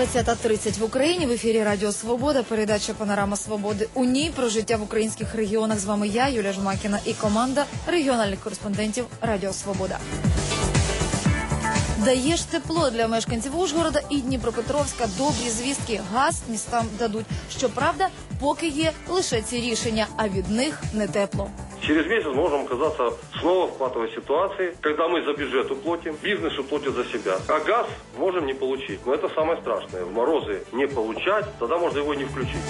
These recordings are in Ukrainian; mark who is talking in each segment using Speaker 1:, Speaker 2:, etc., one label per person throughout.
Speaker 1: 20:30 в Україні. В ефірі Радіо Свобода, передача «Панорама Свободи». У ній про життя в українських регіонах з вами я, Юлія Жмакіна, і команда регіональних кореспондентів Радіо Свобода. Дає ж тепло для мешканців Ужгорода і Дніпропетровська. Добрі звістки. Газ містам дадуть. Щоправда, поки є лише ці рішення, а від них не тепло.
Speaker 2: Через месяц можем оказаться снова в патовой ситуации, когда мы за бюджет уплатим, бизнес уплатит за себя. А газ можем не получить. Но это самое страшное. В морозы не получать, тогда можно его не включить.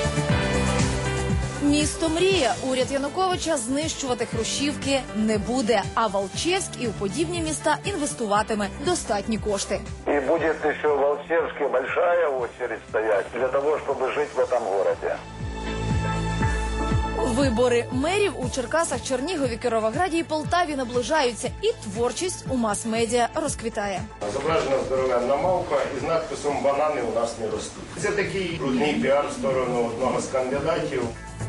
Speaker 1: Місто мрія. Уряд Януковича знищувати хрущівки не буде. А в Алчевськ і у подібні міста інвестуватиме достатні кошти.
Speaker 3: І буде ще в Алчевське велика очередь стоять для того, щоб жити в цьому місті.
Speaker 1: Вибори мерів у Черкасах, Чернігові, Кіровограді і Полтаві наближаються. І творчість у мас-медіа розквітає.
Speaker 4: Зображена здоровенна мавпа із надписом «Банани у нас не ростуть». Це такий брудний піар в сторону одного з кандидатів.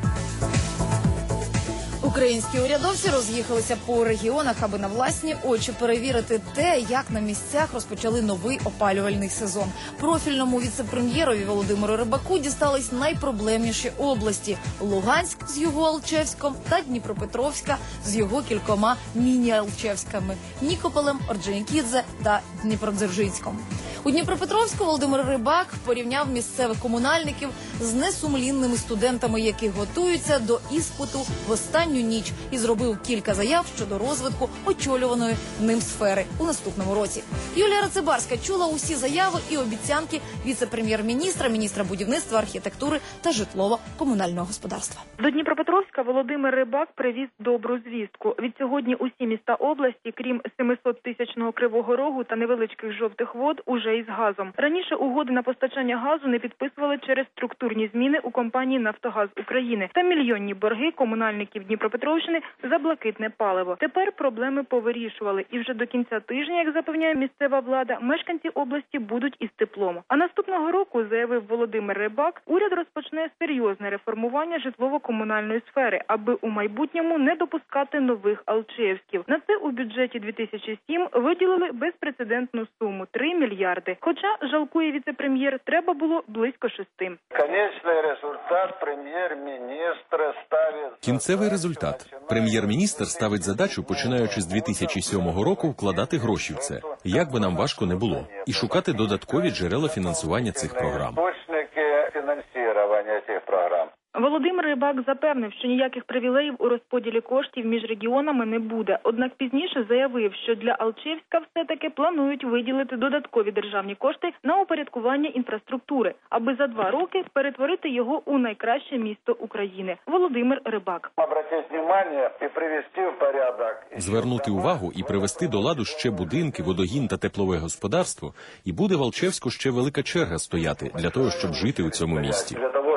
Speaker 1: Українські урядовці роз'їхалися по регіонах, аби на власні очі перевірити те, як на місцях розпочали новий опалювальний сезон. Профільному віце-прем'єрові Володимиру Рибаку дістались найпроблемніші області – Луганськ з його Алчевськом та Дніпропетровська з його кількома міні-Алчевськами – Нікополем, Орджонікідзе та Дніпродзержинськом. У Дніпропетровську Володимир Рибак порівняв місцевих комунальників з несумлінними студентами, які готуються до іспиту в останню ніч, і зробив кілька заяв щодо розвитку очолюваної ним сфери у наступному році. Юлія Рацибарська чула усі заяви і обіцянки віце-прем'єр-міністра, міністра будівництва, архітектури та житлово-комунального господарства.
Speaker 5: До Дніпропетровська Володимир Рибак привіз добру звістку. Відсьогодні усі міста області, крім 700-тисячного Кривого Рогу та невеличких жовтих вод, уже із газом. Раніше угоди на постачання газу не підписували через структурні зміни у компанії «Нафтогаз України» та мільйонні борги комунальників Дніпропетровщини за блакитне паливо. Тепер проблеми повирішували, і вже до кінця тижня, як запевняє місцева влада, мешканці області будуть із теплом. А наступного року, заявив Володимир Рибак, уряд розпочне серйозне реформування житлово-комунальної сфери, аби у майбутньому не допускати нових Алчевськів. На це у бюджеті 2007 виділили безпрецедентну суму – 3 мільярди. Хоча, жалкує віце-прем'єр, треба було близько 6.
Speaker 6: Кінцевий результат. Прем'єр-міністр ставить задачу, починаючи з 2007 року, вкладати гроші в це, як би нам важко не було, і шукати додаткові джерела фінансування цих програм.
Speaker 5: Володимир Рибак запевнив, що ніяких привілеїв у розподілі коштів між регіонами не буде. Однак пізніше заявив, що для Алчевська все-таки планують виділити додаткові державні кошти на упорядкування інфраструктури, аби за 2 роки перетворити його у найкраще місто України. Володимир Рибак.
Speaker 6: Звернути увагу і привести до ладу ще будинки, водогін та теплове господарство, і буде в Алчевську ще велика черга стояти для того, щоб жити у цьому місті.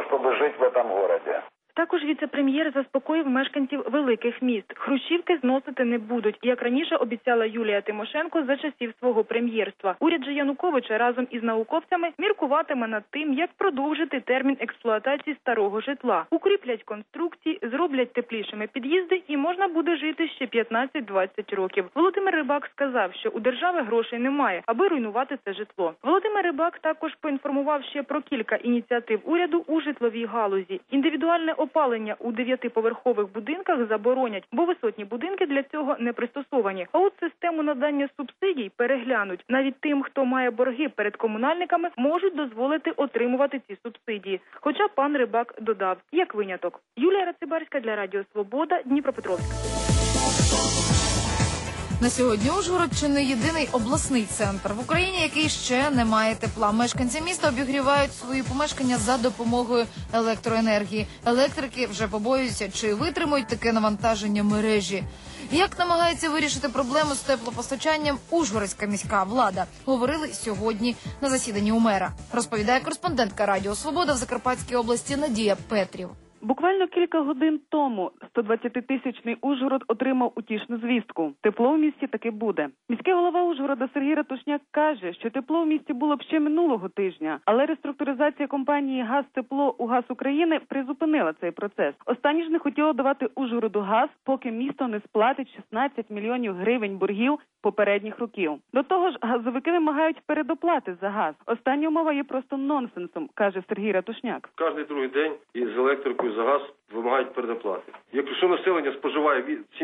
Speaker 5: Також віце-прем'єр заспокоїв мешканців великих міст. Хрущівки зносити не будуть, як раніше обіцяла Юлія Тимошенко за часів свого прем'єрства. Уряд же Януковича разом із науковцями міркуватиме над тим, як продовжити термін експлуатації старого житла. Укріплять конструкції, зроблять теплішими під'їзди і можна буде жити ще 15-20 років. Володимир Рибак сказав, що у держави грошей немає, аби руйнувати це житло. Володимир Рибак також поінформував ще про кілька ініціатив уряду у житловій галузі. Індивідуальне опалення у 9-поверхових будинках заборонять, бо висотні будинки для цього не пристосовані. А от систему надання субсидій переглянуть. Навіть тим, хто має борги перед комунальниками, можуть дозволити отримувати ці субсидії. Хоча пан Рибак додав, як виняток. Юлія Рацибарська для Радіо Свобода, Дніпропетровськ.
Speaker 1: На сьогодні Ужгород чи не єдиний обласний центр в Україні, який ще не має тепла. Мешканці міста обігрівають свої помешкання за допомогою електроенергії. Електрики вже побоюються, чи витримують таке навантаження мережі. Як намагається вирішити проблему з теплопостачанням ужгородська міська влада, говорили сьогодні на засіданні у мера. Розповідає кореспондентка Радіо Свобода в Закарпатській області Надія Петрів.
Speaker 7: Буквально кілька годин тому 120-тисячний Ужгород отримав утішну звістку. Тепло в місті таки буде. Міський голова Ужгорода Сергій Ратушняк каже, що тепло в місті було б ще минулого тижня, але реструктуризація компанії «Газ-Тепло» у «Газ України» призупинила цей процес. Останні ж не хотіло давати Ужгороду газ, поки місто не сплатить 16 мільйонів гривень боргів попередніх років. До того ж, газовики вимагають передоплати за газ. Остання умова є просто нонсенсом, каже Сергій Ратушняк.
Speaker 2: Кожний другий день із електрикою за газ вимагають передоплати. Якщо населення споживає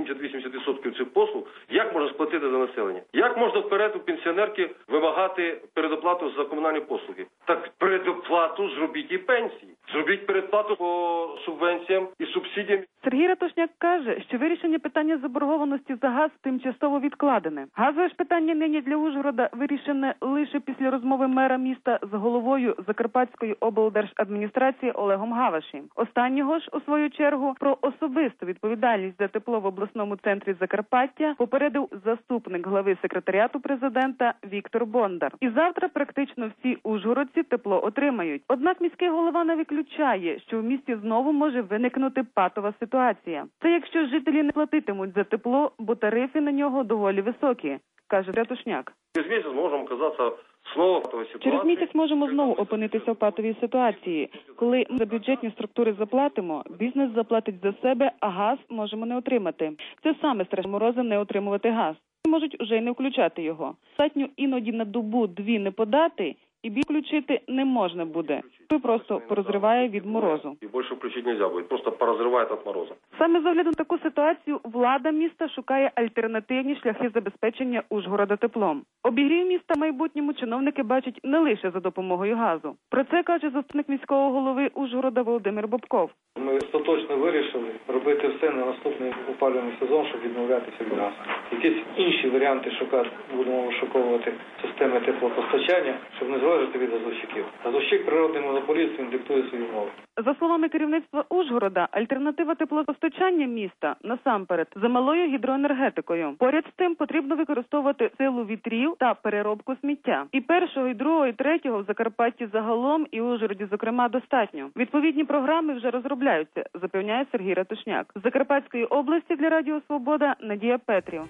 Speaker 2: 70-80% цих послуг, як можна сплатити за населення? Як можна вперед у пенсіонерки вимагати передоплату за комунальні послуги? Так передоплату зробіть і пенсії. Зробіть передплату по субвенціям і субсидіям.
Speaker 7: Сергій Ратушняк каже, що вирішення питання заборгованості за газ тимчасово відкладене. Газове ж питання нині для Ужгорода вирішене лише після розмови мера міста з головою Закарпатської облдержадміністрації Олегом Гаваші. Останнього ж, у свою чергу, про особисту відповідальність за тепло в обласному центрі Закарпаття попередив заступник глави секретаріату президента Віктор Бондар. І завтра практично всі ужгородці тепло отримають. Однак міський голова не виключає, що в місті знову може виникнути патова ситуація. Це якщо жителі не платитимуть за тепло, бо тарифи на нього доволі високі, каже Ратушняк.
Speaker 2: Через місяць можемо оказатися знову в патовій ситуації.
Speaker 7: Через місяць можемо знову опинитися в патовій ситуації. Коли ми за бюджетні структури заплатимо, бізнес заплатить за себе, а газ можемо не отримати. Це саме страшне морозом не отримувати газ. Можуть уже й не включати його. Достатньо іноді на добу-дві не подати, і більше включити не можна буде. Той просто порозриває від морозу.
Speaker 2: І більше включити не можна буде, просто порозриває від морозу.
Speaker 7: Саме з огляду на таку ситуацію влада міста шукає альтернативні шляхи забезпечення Ужгорода теплом. Обігрів міста в майбутньому чиновники бачать не лише за допомогою газу. Про це каже заступник міського голови Ужгорода Володимир Бобков.
Speaker 8: Ми остаточно вирішили робити все на наступний опалювальний сезон, щоб відмовлятися від газу. Якісь інші варіанти шукати, будемо вишуковувати системи теплопостачання, щоб не залежати від газовщиків. Газовщик природний монополіст, він диктує свої умови.
Speaker 7: За словами керівництва Ужгорода, альтернатива теплопостачання міста насамперед за малою гідроенергетикою. Поряд з тим потрібно використовувати силу вітрів та переробку сміття. І першого, і другого, і третього в Закарпатті загалом і Ужгороді, зокрема, достатньо. Відповідні програми вже розробляються, запевняє Сергій Ратушняк. З Закарпатської області для Радіо Свобода Надія Петрів.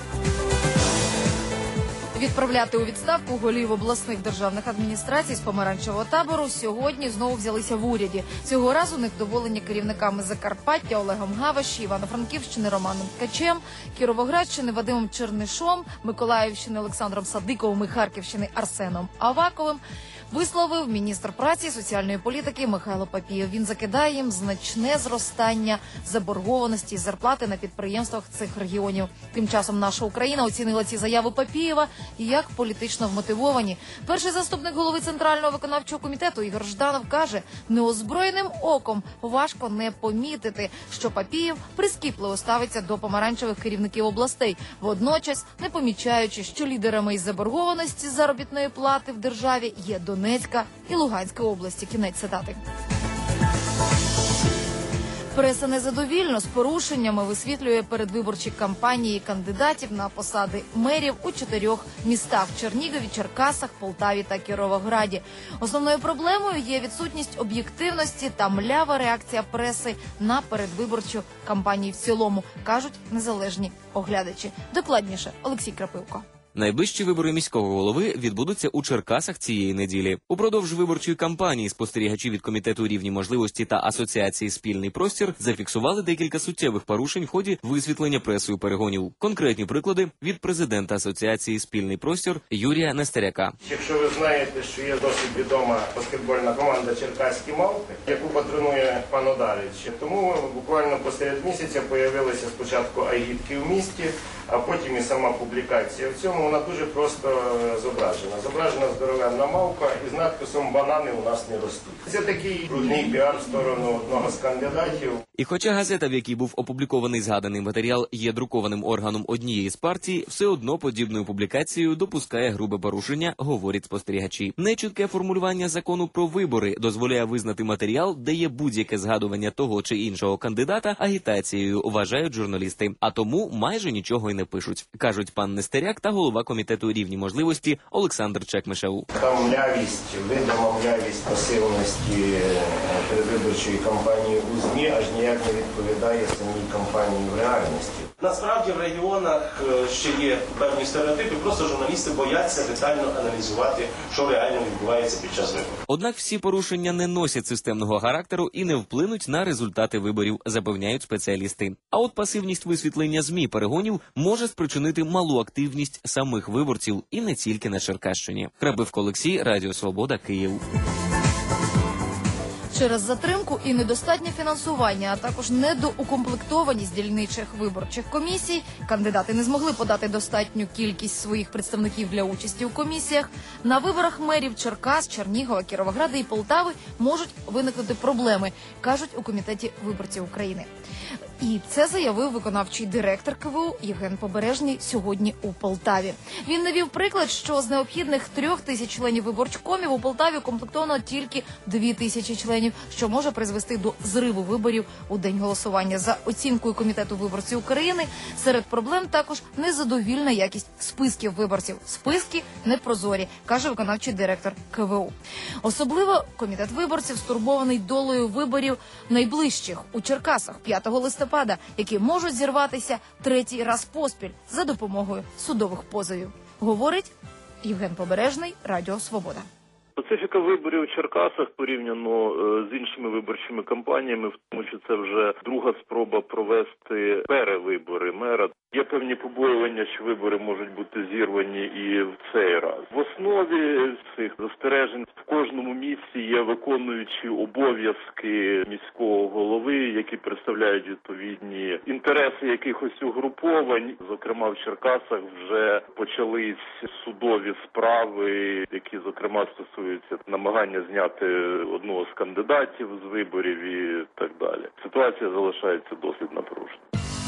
Speaker 1: Відправляти у відставку голів обласних державних адміністрацій з помаранчевого табору сьогодні знову взялися в уряді. Цього разу невдоволення керівниками Закарпаття Олегом Гаваші, Івано-Франківщини Романом Ткачем, Кіровоградщини Вадимом Чернишом, Миколаївщини Олександром Садиковим і Харківщини Арсеном Аваковим висловив міністр праці і соціальної політики Михайло Папієв. Він закидає їм значне зростання заборгованості і зарплати на підприємствах цих регіонів. Тим часом наша Україна оцінила ці заяви Папієва як політично вмотивовані. Перший заступник голови Центрального виконавчого комітету Ігор Жданов каже, неозброєним оком важко не помітити, що Папієв прискіпливо ставиться до помаранчевих керівників областей, водночас не помічаючи, що лідерами із заборгованості заробітної плати в державі є Донецька і Луганська області. Кінець цитати. Преса незадовільно з порушеннями висвітлює передвиборчі кампанії кандидатів на посади мерів у 4 містах – Чернігові, Черкасах, Полтаві та Кіровограді. Основною проблемою є відсутність об'єктивності та млява реакція преси на передвиборчу кампанію в цілому, кажуть незалежні оглядачі. Докладніше Олексій Крапивко.
Speaker 9: Найближчі вибори міського голови відбудуться у Черкасах цієї неділі. Упродовж виборчої кампанії спостерігачі від Комітету рівні можливості та Асоціації «Спільний простір» зафіксували декілька суттєвих порушень в ході висвітлення пресою перегонів. Конкретні приклади від президента Асоціації «Спільний простір» Юрія Нестеряка.
Speaker 4: Якщо ви знаєте, що є досить відома баскетбольна команда «Черкаські мавпи», яку патронує пан Одарич, тому буквально посеред місяця появилися спочатку агітки в місті, а потім і сама публікація. В цьому вона дуже просто зображена. Зображена здоровенна мавпа із надписом «Банани у нас не ростуть». Це такий брудний піар в сторону одного з кандидатів.
Speaker 9: І хоча газета, в якій був опублікований згаданий матеріал, є друкованим органом однієї з партій, все одно подібною публікацією допускає грубе порушення, говорять спостерігачі. Нечітке формулювання закону про вибори дозволяє визнати матеріал, де є будь-яке згадування того чи іншого кандидата, агітацією, вважають журналісти. А тому майже нічого й не пишуть, кажуть пан Нестеряк та голова голова комітету рівні можливості Олександр Чекмешев.
Speaker 4: Та млявість, видима млявість пасивності передвиборчої кампанії у ЗМІ аж ніяк не відповідає самій кампанії в реальності.
Speaker 10: Насправді в регіонах ще є певні стереотипи, просто журналісти бояться детально аналізувати, що реально відбувається під час виборів.
Speaker 9: Однак всі порушення не носять системного характеру і не вплинуть на результати виборів, запевняють спеціалісти. А от пасивність висвітлення ЗМІ перегонів може спричинити малу активність самих виборців і не тільки на Черкащині. Храбивко Олексій, Радіо Свобода, Київ.
Speaker 1: Через затримку і недостатнє фінансування, а також недоукомплектованість дільничих виборчих комісій, кандидати не змогли подати достатню кількість своїх представників для участі у комісіях. На виборах мерів Черкас, Чернігова, Кіровограда і Полтави можуть виникнути проблеми, кажуть у Комітеті виборців України. І це заявив виконавчий директор КВУ Євген Побережний сьогодні у Полтаві. Він навів приклад, що з необхідних 3000 членів виборчкомів у Полтаві укомплектовано тільки 2000 членів, що може призвести до зриву виборів у день голосування. За оцінкою Комітету виборців України, серед проблем також незадовільна якість списків виборців. Списки непрозорі, каже виконавчий директор КВУ. Особливо Комітет виборців стурбований долею виборів найближчих у Черкасах 5 листопада, які можуть зірватися третій раз поспіль за допомогою судових позовів. Говорить Євген Побережний, Радіо Свобода.
Speaker 11: Специфіка виборів у Черкасах порівняно з іншими виборчими кампаніями, в тому, що це вже друга спроба провести перевибори мера. Є певні побоювання, що вибори можуть бути зірвані і в цей раз. В основі цих застережень в кожному місці є виконуючі обов'язки міського голови, які представляють відповідні інтереси якихось угруповань. Зокрема, в Черкасах вже почались судові справи, які, зокрема, стосуються намагання зняти одного з кандидатів з виборів і так далі. Ситуація залишається досить напруженою.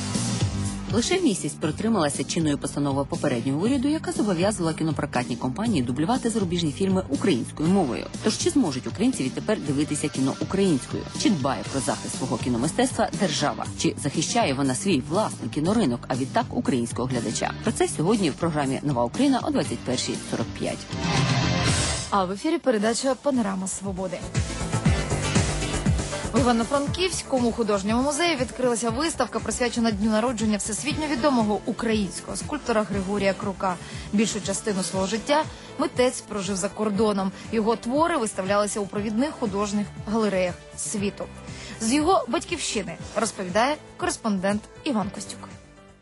Speaker 12: Лише місяць протрималася чинною постановою попереднього уряду, яка зобов'язувала кінопрокатні компанії дублювати зарубіжні фільми українською мовою. Тож чи зможуть українці відтепер дивитися кіно українською? Чи дбає про захист свого кіномистецтва держава? Чи захищає вона свій власний кіноринок, а відтак українського глядача? Про це сьогодні в програмі «Нова Україна» о 21:45.
Speaker 1: А в ефірі передача «Панорама Свободи». В Івано-Франківському художньому музеї відкрилася виставка, присвячена дню народження всесвітньо відомого українського скульптора Григорія Крука. Більшу частину свого життя митець прожив за кордоном. Його твори виставлялися у провідних художніх галереях світу. З його батьківщини розповідає кореспондент Іван Костюк.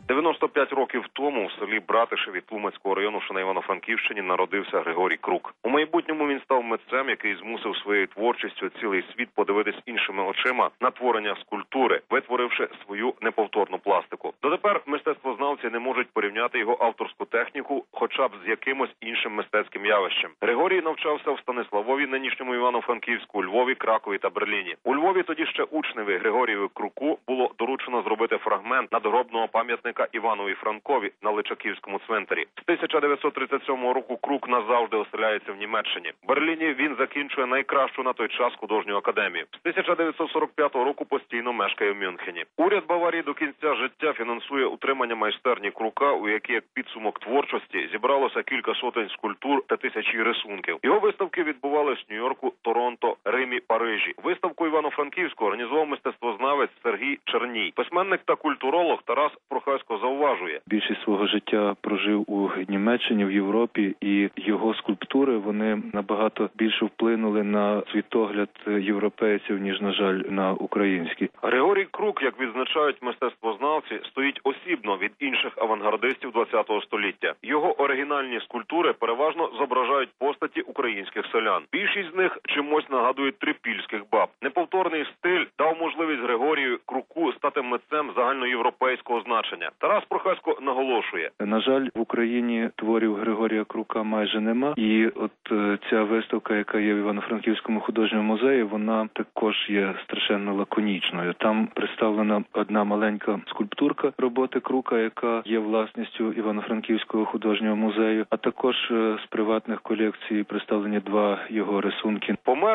Speaker 13: 95 років тому в селі Братишеві Тлумацького району, що на Івано-Франківщині, народився Григорій Крук. У майбутньому він став митцем, який змусив своєю творчістю цілий світ подивитись іншими очима на творення скульптури, витворивши свою неповторну пластику. Дотепер мистецтвознавці не можуть порівняти його авторську техніку хоча б з якимось іншим мистецьким явищем. Григорій навчався в Станиславові, нинішньому Івано-Франківську, Львові, Кракові та Берліні. У Львові тоді ще учневі Григорію Круку було доручено зробити фрагмент надгробного пам'ятника Іванові Франкові на Личаківському цвинтарі. З 1937 року Крук назавжди оселяється в Німеччині. В Берліні він закінчує найкращу на той час художню академію. З 1945 року постійно мешкає в Мюнхені. Уряд Баварії до кінця життя фінансує утримання майстерні Крука, у якій як підсумок творчості зібралося кілька сотень скульптур та тисячі рисунків. Його виставки відбувались в Нью-Йорку, Торонто, Римі, Парижі. Виставку Івано-Франківську організував мистецтвознавець Сергій Черній. Письменник та культуролог Тарас Прохасько зауважує.
Speaker 14: Більшість свого життя прожив у Німеччині, в Європі, і його скульптури, вони набагато більше вплинули на світогляд європейців, ніж, на жаль, на український.
Speaker 13: Григорій Крук, як відзначають мистецтвознавці, стоїть осібно від інших авангардистів ХХ століття. Його оригінальні скульптури переважно зображають постаті українських селян. Більшість з них чимось нагадують трипільських баб. Неповторний стиль дав можливість Григорію Круку стати митцем загальноєвропейського значення. Тарас Прохасько наголошує.
Speaker 14: На жаль, в Україні творів Григорія Крука майже нема. І от ця виставка, яка є в Івано-Франківському художньому музеї, вона також є страшенно лаконічною. Там представлена одна маленька скульптурка роботи Крука, яка є власністю Івано-Франківського художнього музею, а також з приватних колекцій представлені два його рисунки.
Speaker 13: Помер Григорій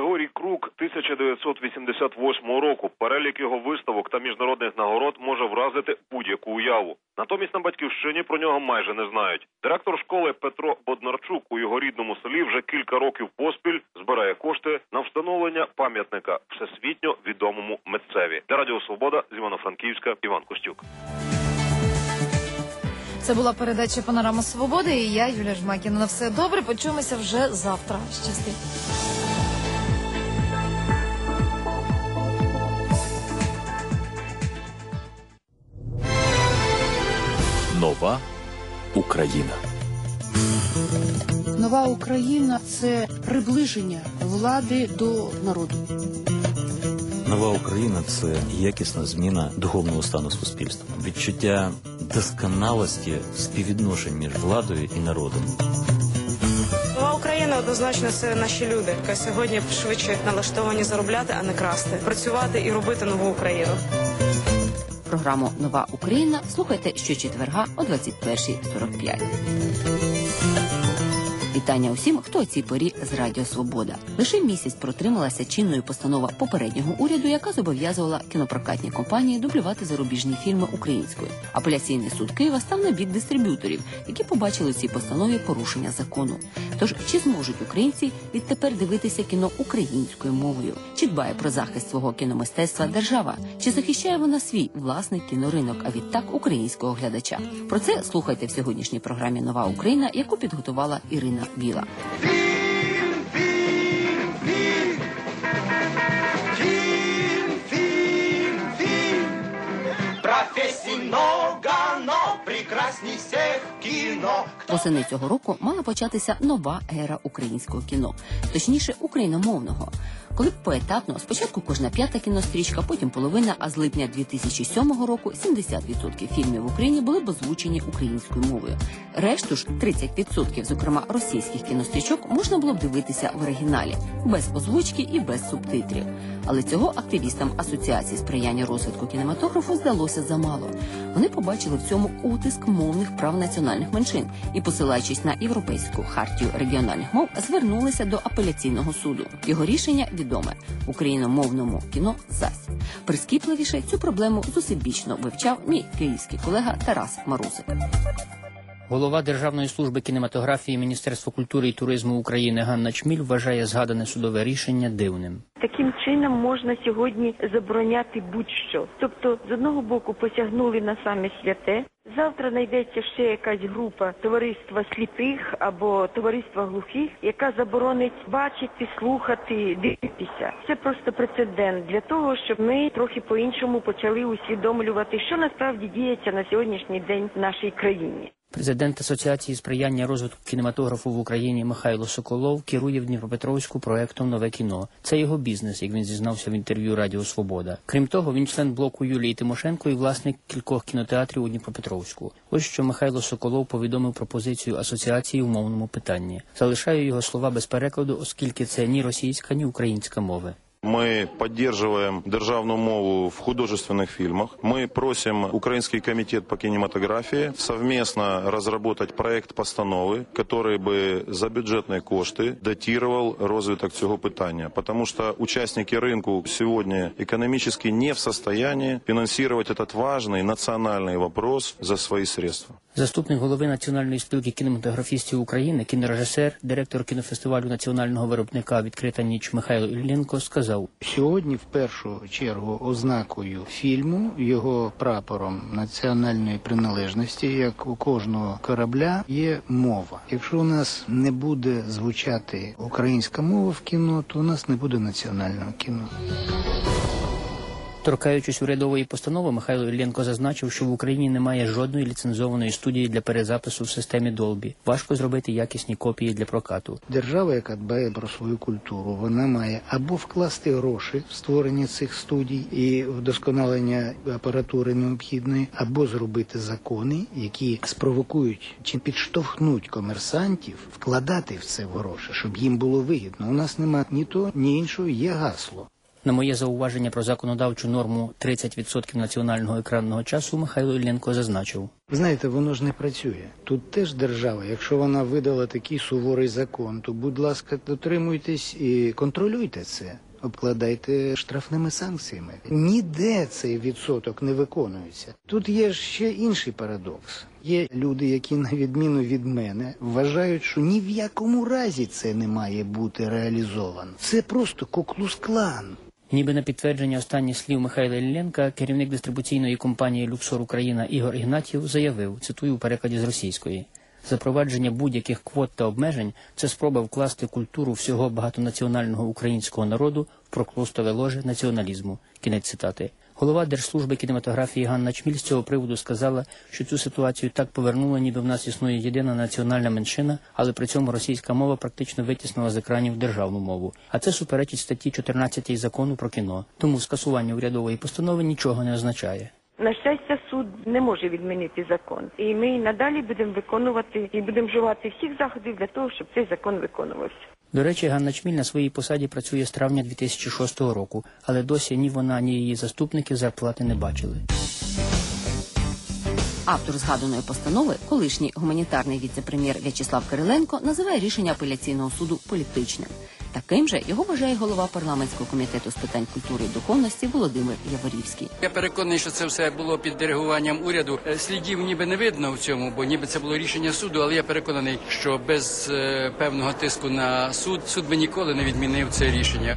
Speaker 13: Григорій Крук 1988 року. Перелік його виставок та міжнародних нагород може вразити будь-яку уяву. Натомість на Батьківщині про нього майже не знають. Директор школи Петро Боднарчук у його рідному селі вже кілька років поспіль збирає кошти на встановлення пам'ятника всесвітньо відомому митцеві. Для Радіо Свобода з Івано-Франківська Іван Костюк.
Speaker 1: Це була передача «Панорама Свободи» і я, Юлія Жмакіна. На все добре, почуємося вже завтра. Щастить.
Speaker 15: Нова Україна.
Speaker 16: Нова Україна – це приближення влади до народу.
Speaker 17: Нова Україна – це якісна зміна духовного стану суспільства. Відчуття досконалості співвідношень між владою і народом.
Speaker 18: Нова Україна однозначно це наші люди, які сьогодні швидше налаштовані заробляти, а не красти. Працювати і робити нову Україну.
Speaker 12: Програму «Нова Україна» слухайте щочетверга о 21:45. Вітання усім, хто о цій порі з Радіо Свобода. Лише місяць протрималася чинною постанова попереднього уряду, яка зобов'язувала кінопрокатні компанії дублювати зарубіжні фільми українською. Апеляційний суд Києва став на бік дистриб'юторів, які побачили у цій постанові порушення закону. Тож, чи зможуть українці відтепер дивитися кіно українською мовою? Чи дбає про захист свого кіномистецтва держава? Чи захищає вона свій власний кіноринок, а відтак українського глядача? Про це слухайте в сьогоднішній програмі «Нова Україна», яку підготувала Ірина Біла. Восени цього року мала початися нова ера українського кіно, точніше україномовного. Коли поетапно, спочатку кожна 5-та кінострічка, потім половина, а з липня 2007 року 70% фільмів в Україні були б озвучені українською мовою. Решту ж 30%, зокрема російських кінострічок, можна було б дивитися в оригіналі, без озвучки і без субтитрів. Але цього активістам Асоціації сприяння розвитку кінематографу здалося замало. Вони побачили в цьому утиск мовних прав національних меншин і, посилаючись на Європейську хартію регіональних мов, звернулися до апеляційного суду. Його рішення відоме – україномовному кіно зась. Прискіпливіше цю проблему зусебічно вивчав мій київський колега Тарас Марусик.
Speaker 19: Голова Державної служби кінематографії Міністерства культури і туризму України Ганна Чміль вважає згадане судове рішення дивним.
Speaker 20: Таким чином можна сьогодні забороняти будь-що. Тобто, з одного боку, посягнули на саме святе. Завтра знайдеться ще якась група товариства сліпих або товариства глухих, яка заборонить бачити, слухати, дивитися. Це просто прецедент для того, щоб ми трохи по-іншому почали усвідомлювати, що насправді діється на сьогоднішній день в нашій країні.
Speaker 19: Президент Асоціації сприяння розвитку кінематографу в Україні Михайло Соколов керує в Дніпропетровську проектом «Нове кіно». Це його бізнес, як він зізнався в інтерв'ю Радіо Свобода. Крім того, він член блоку Юлії Тимошенко і власник кількох кінотеатрів у Дніпропетровську. Ось що Михайло Соколов повідомив про позицію асоціації у мовному питанні. Залишаю його слова без перекладу, оскільки це ні російська, ні українська мови.
Speaker 21: Мы поддерживаем державную мову в художественных фильмах. Мы просим Украинский комитет по кинематографии совместно разработать проект постанови, который бы за бюджетные кошти датировал розвиток цього питання. Потому что участники рынка сегодня экономически не в состоянии финансировать этот важный национальный вопрос за свои средства.
Speaker 19: Заступник голови Національної спілки кінематографістів України, кінорежисер, директор кінофестивалю національного виробника «Відкрита ніч» Михайло Іллєнко сказав:
Speaker 22: сьогодні в першу чергу ознакою фільму, його прапором національної приналежності, як у кожного корабля, є мова. Якщо у нас не буде звучати українська мова в кіно, то у нас не буде національного кіно.
Speaker 19: Торкаючись урядової постанови, Михайло Іллєнко зазначив, що в Україні немає жодної ліцензованої студії для перезапису в системі Dolby. Важко зробити якісні копії для прокату.
Speaker 22: Держава, яка дбає про свою культуру, вона має або вкласти гроші в створення цих студій і вдосконалення апаратури необхідної, або зробити закони, які спровокують чи підштовхнуть комерсантів вкладати в це гроші, щоб їм було вигідно. У нас немає ні то, ні іншого, є гасло.
Speaker 19: На моє зауваження про законодавчу норму 30% національного екранного часу Михайло Іллєнко зазначив.
Speaker 22: Знаєте, воно ж не працює. Тут теж держава, якщо вона видала такий суворий закон, то, будь ласка, дотримуйтесь і контролюйте це. Обкладайте штрафними санкціями. Ніде цей відсоток не виконується. Тут є ще інший парадокс. Є люди, які, на відміну від мене, вважають, що ні в якому разі це не має бути реалізовано. Це просто Ку-Клукс-Клан.
Speaker 19: Ніби на підтвердження останніх слів Михайла Іллєнка, керівник дистрибуційної компанії «Люксор Україна» Ігор Ігнатів заявив, цитую у перекладі з російської: «Запровадження будь-яких квот та обмежень – це спроба вкласти культуру всього багатонаціонального українського народу в прокрустове ложе націоналізму». Кінець цитати. Голова Держслужби кінематографії Ганна Чміль з цього приводу сказала, що цю ситуацію так повернула, ніби в нас існує єдина національна меншина, але при цьому російська мова практично витіснила з екранів державну мову. А це суперечить статті 14 Закону про кіно. Тому скасування урядової постанови нічого не означає.
Speaker 20: На щастя, суд не може відмінити закон. І ми надалі будемо виконувати і будемо вживати всіх заходів для того, щоб цей закон виконувався.
Speaker 19: До речі, Ганна Чміль на своїй посаді працює з травня 2006 року, але досі ні вона, ні її заступники зарплати не бачили.
Speaker 12: Автор згаданої постанови, колишній гуманітарний віце-прем'єр В'ячеслав Кириленко, називає рішення апеляційного суду політичним. Таким же його вважає голова парламентського комітету з питань культури і духовності Володимир Яворівський.
Speaker 3: Я переконаний, що це все було під диригуванням уряду. Слідів ніби не видно в цьому, бо ніби це було рішення суду, але я переконаний, що без певного тиску на суд би ніколи не відмінив це рішення.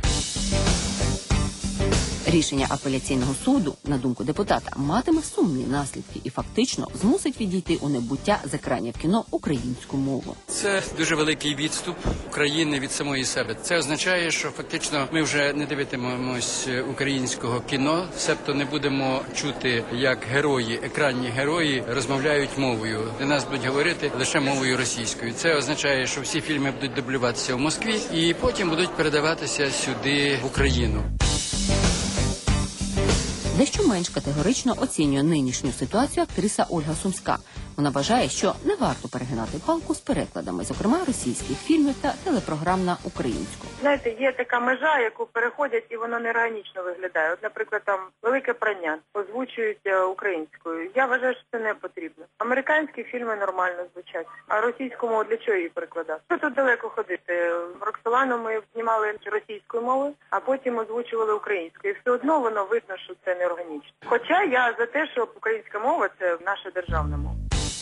Speaker 12: Рішення апеляційного суду, на думку депутата, матиме сумні наслідки і фактично змусить відійти у небуття з екранів кіно українську мову.
Speaker 3: Це дуже великий відступ України від самої себе. Це означає, що фактично ми вже не дивитимемось українського кіно, себто не будемо чути, як герої, екранні герої розмовляють мовою. Для нас будуть говорити лише мовою російською. Це означає, що всі фільми будуть дублюватися в Москві і потім будуть передаватися сюди, в Україну.
Speaker 12: Дещо менш категорично оцінює нинішню ситуацію актриса Ольга Сумська. Вона вважає, що не варто перегинати палку з перекладами, зокрема російських фільмів та телепрограм на українську.
Speaker 6: Знаєте, є така межа, яку переходять, і воно неорганічно виглядає. От, наприклад, там «Велике прання» озвучують українською. Я вважаю, що це не потрібно. Американські фільми нормально звучать, а російську мову для чого її перекладати? Що тут далеко ходити? Роксолану ми знімали російською мовою, а потім озвучували українською. І все одно воно видно, що це неорганічно. Хоча я за те, що українська мова – це наша державна мова.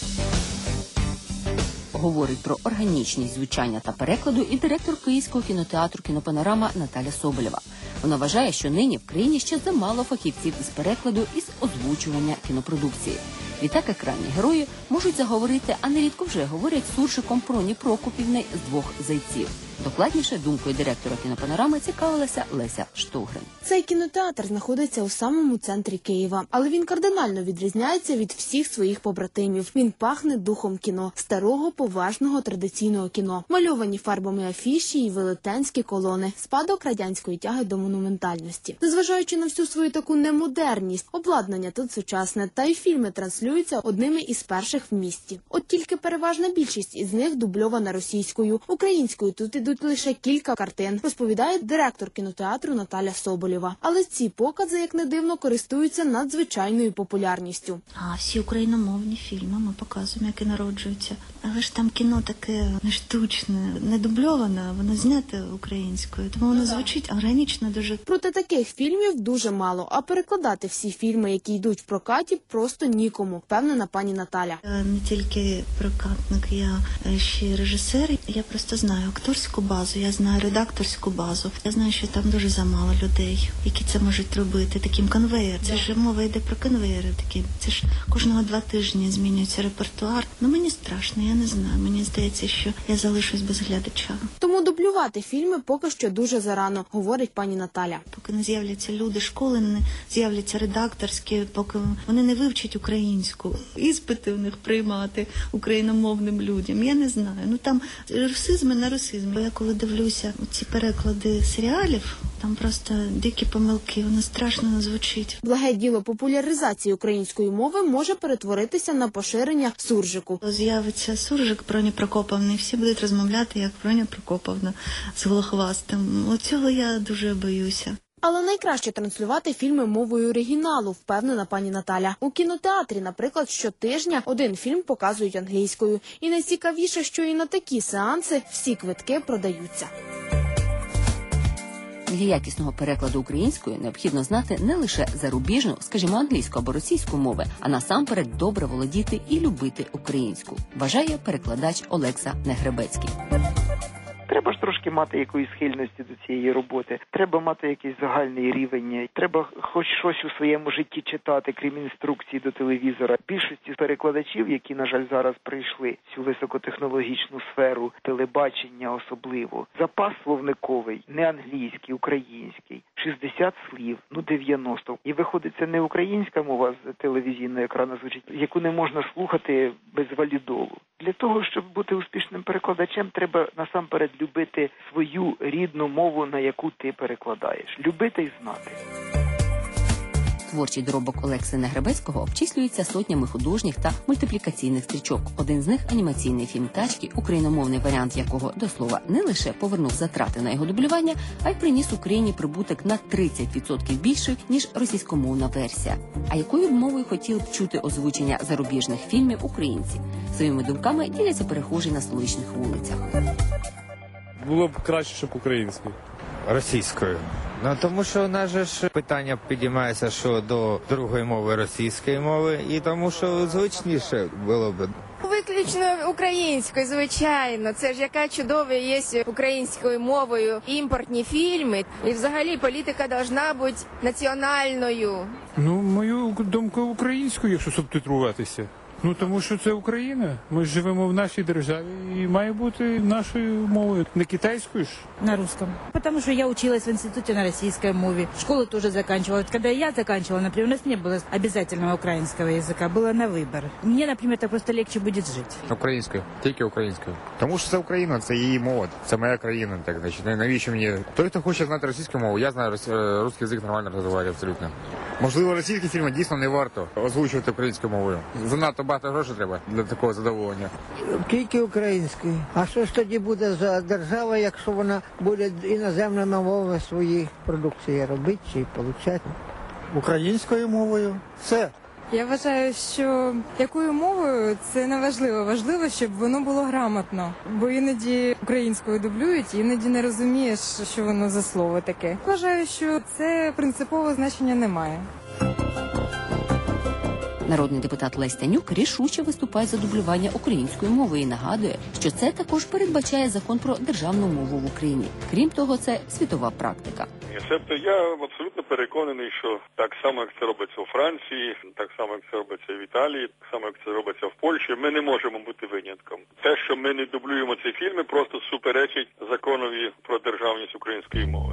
Speaker 12: Говорить про органічність звучання та перекладу і директор Київського кінотеатру «Кінопанорама» Наталя Соболєва. Вона вважає, що нині в країні ще замало фахівців із перекладу і з озвучування кінопродукції. Відтак екранні герої можуть заговорити, а нерідко вже говорять суржиком Проні Прокопівни з «Двох зайців». Докладніше думкою директора «Кінопанорами» цікавилася Леся Штогрин.
Speaker 23: Цей кінотеатр знаходиться у самому центрі Києва, але він кардинально відрізняється від всіх своїх побратимів. Він пахне духом кіно, старого, поважного, традиційного кіно. Мальовані фарбами афіші і велетенські колони, спадок радянської тяги до монументальності. Незважаючи на всю свою таку немодерність, обладнання тут сучасне, та й фільми транслюються одними із перших в місті. От тільки переважна більшість із них дубльована російською. Українською тут ідуть лише кілька картин, розповідає директор кінотеатру Наталя Соболєва. Але ці покази, як не дивно, користуються надзвичайною популярністю.
Speaker 24: А всі україномовні фільми ми показуємо, які народжуються. Але ж там кіно таке не штучне, не дубльоване, воно знято українською. Тому воно звучить органічно дуже.
Speaker 23: Проте таких фільмів дуже мало, а перекладати всі фільми, які йдуть в прокаті, просто нікому, впевнена пані Наталя.
Speaker 24: Я не тільки прокатник, я ще режисер. Я просто знаю акторську базу, я знаю редакторську базу. Я знаю, що там дуже замало людей, які це можуть робити. Таким конвеєр. Це ж мова йде про конвеєри такі. Це ж кожного 2 тижні змінюється репертуар. Ну мені страшно, я не знаю. Мені здається, що я залишусь без глядача.
Speaker 23: Тому дублювати фільми поки що дуже зарано, говорить пані Наталя.
Speaker 24: Поки не з'являться люди, школи не з'являться редакторські, поки вони не вивчать українську. Іспити в них приймати україномовним людям. Я не знаю. Ну там русизми на русизм. Я коли дивлюся ці переклади серіалів, там просто дикі помилки, воно страшно звучить.
Speaker 23: Благе діло популяризації української мови може перетворитися на поширення суржику.
Speaker 24: З'явиться суржик Проні Прокоповни, всі будуть розмовляти як Проня Прокоповна з Голохвастом. От цього я дуже боюся.
Speaker 23: Але найкраще транслювати фільми мовою оригіналу, впевнена пані Наталя. У кінотеатрі, наприклад, щотижня один фільм показують англійською. І найцікавіше, що і на такі сеанси всі квитки продаються.
Speaker 12: Для якісного перекладу українською необхідно знати не лише зарубіжну, скажімо, англійську або російську мови, а насамперед добре володіти і любити українську, вважає перекладач Олекса Негребецький.
Speaker 2: Треба ж трошки мати якоїсь схильності до цієї роботи. Треба мати якийсь загальний рівень. Треба хоч щось у своєму житті читати, крім інструкцій до телевізора. Більшості перекладачів, які, на жаль, зараз прийшли в цю високотехнологічну сферу, телебачення особливо, запас словниковий, не англійський, український, 60 слів, 90. І виходить, це не українська мова з телевізійного екрану звучить, яку не можна слухати без валідолу. Для того, щоб бути успішним перекладачем, треба насамперед любити свою рідну мову, на яку ти перекладаєш. Любити і знати.
Speaker 12: Творчий доробок Олекси Негребецького обчислюється сотнями художніх та мультиплікаційних стрічок. Один з них – анімаційний фільм «Тачки», україномовний варіант якого, до слова, не лише повернув затрати на його дублювання, а й приніс Україні прибуток на 30% більший, ніж російськомовна версія. А якою б мовою хотіли б чути озвучення зарубіжних фільмів українці? Своїми думками діляться перехожі на столичних вулицях.
Speaker 5: Було б краще, щоб українською.
Speaker 7: Російською. Тому що у нас же ж питання підіймається щодо другої мови російської мови, і тому що звичніше було б.
Speaker 8: Виключно українською, звичайно. Це ж яка чудова є українською мовою імпортні фільми. І взагалі політика должна бути національною.
Speaker 25: Мою думку українською, якщо субтитруватися. Тому що це Україна. Ми живемо в нашій державі і має бути нашою мовою, не китайською ж.
Speaker 26: На русском. Потому что я училась в институте на российской мове. Школу тоже заканчивала. Когда я заканчивала, например, у нас не было обязательного украинского языка, было на выбор. Мне, например, так просто легче будет жить.
Speaker 27: Українською, тільки українською. Тому що це Україна, це її мова, це моя країна. Так, значить, навіщо мені? Той, хто хоче знати російську мову, я знаю русський язик нормально розмовляю абсолютно. Можливо, російські фільми дійсно не варто озвучувати українською мовою. Занадто багато грошей треба для такого задоволення.
Speaker 28: Тільки українською. А що ж тоді буде за держава, якщо вона буде іноземними мовами свої продукції робити чи отримати?
Speaker 29: Українською мовою. Все.
Speaker 30: Я вважаю, що якою мовою це не важливо. Важливо, щоб воно було грамотно. Бо іноді українською дублюють, і іноді не розумієш, що воно за слово таке. Вважаю, що це принципового значення не має.
Speaker 12: Народний депутат Лесь Танюк рішуче виступає за дублювання української мови і нагадує, що це також передбачає закон про державну мову в Україні. Крім того, це світова практика.
Speaker 31: Тобто я абсолютно переконаний, що так само, як це робиться у Франції, так само, як це робиться в Італії, так само, як це робиться в Польщі, ми не можемо бути винятком. Те, що ми не дублюємо ці фільми, просто суперечить законові про державність української мови.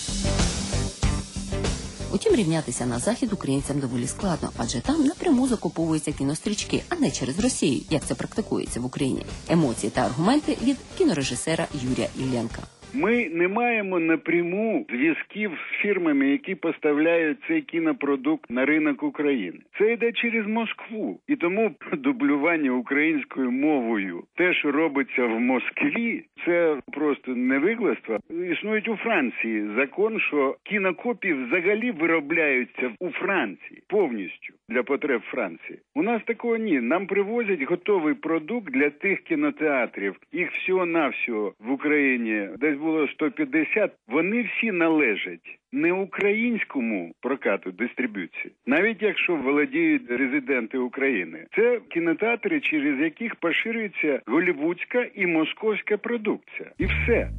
Speaker 12: Утім, рівнятися на Захід українцям доволі складно, адже там напряму закуповуються кінострічки, а не через Росію, як це практикується в Україні. Емоції та аргументи від кінорежисера Юрія Іллєнка.
Speaker 32: Ми не маємо напряму зв'язків з фірмами, які поставляють цей кінопродукт на ринок України. Це йде через Москву. І тому дублювання українською мовою, те, що робиться в Москві, це просто невигластво. Існують у Франції закон, що кінокопії взагалі виробляються у Франції повністю для потреб Франції. У нас такого ні. Нам привозять готовий продукт для тих кінотеатрів. Їх всього-навсього в Україні десь було 150. Вони всі належать не українському прокату дистриб'юції, навіть якщо володіють резиденти України. Це кінотеатри, через яких поширюється голлівудська і московська продукція. І все.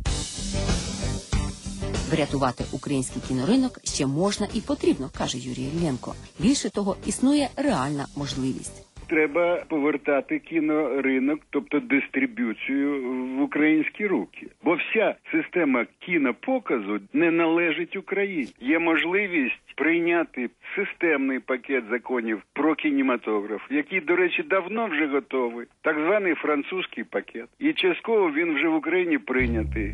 Speaker 12: Врятувати український кіноринок ще можна і потрібно, каже Юрій Іллєнко. Більше того, існує реальна можливість.
Speaker 32: Треба повертати кіноринок, тобто дистриб'юцію в українські руки. Бо вся система кінопоказу не належить Україні. Є можливість прийняти системний пакет законів про кінематограф, який, до речі, давно вже готовий. Так званий французький пакет. І частково він вже в Україні прийнятий.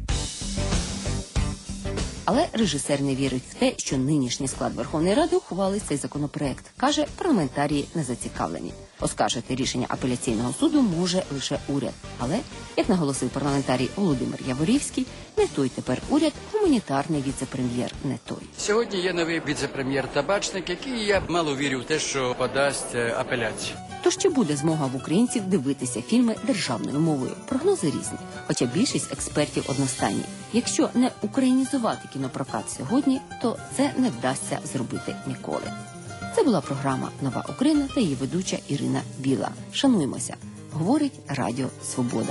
Speaker 12: Але режисер не вірить в те, що нинішній склад Верховної Ради ухвалить цей законопроект. Каже, парламентарії не зацікавлені. Оскаржити рішення апеляційного суду може лише уряд. Але, як наголосив парламентарій Володимир Яворівський, не той тепер уряд, гуманітарний віце-прем'єр не той.
Speaker 3: Сьогодні є новий віце-прем'єр Табачник, який, я мало вірю в те, що подасть апеляцію.
Speaker 12: Тож чи буде змога в українців дивитися фільми державною мовою? Прогнози різні, хоча більшість експертів одностайні. Якщо не українізувати кінопрокат сьогодні, то це не вдасться зробити ніколи. Це була програма «Нова Україна» та її ведуча Ірина Біла. Шануймося, говорить Радіо Свобода.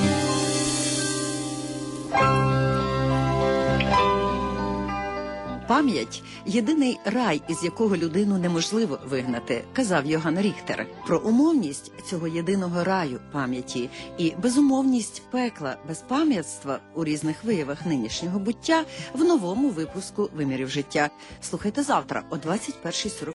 Speaker 1: Пам'ять – єдиний рай, із якого людину неможливо вигнати, казав Йоганн Ріхтер. Про умовність цього єдиного раю пам'яті і безумовність пекла безпам'ятства у різних виявах нинішнього буття в новому випуску «Вимірів життя». Слухайте завтра о 21:40.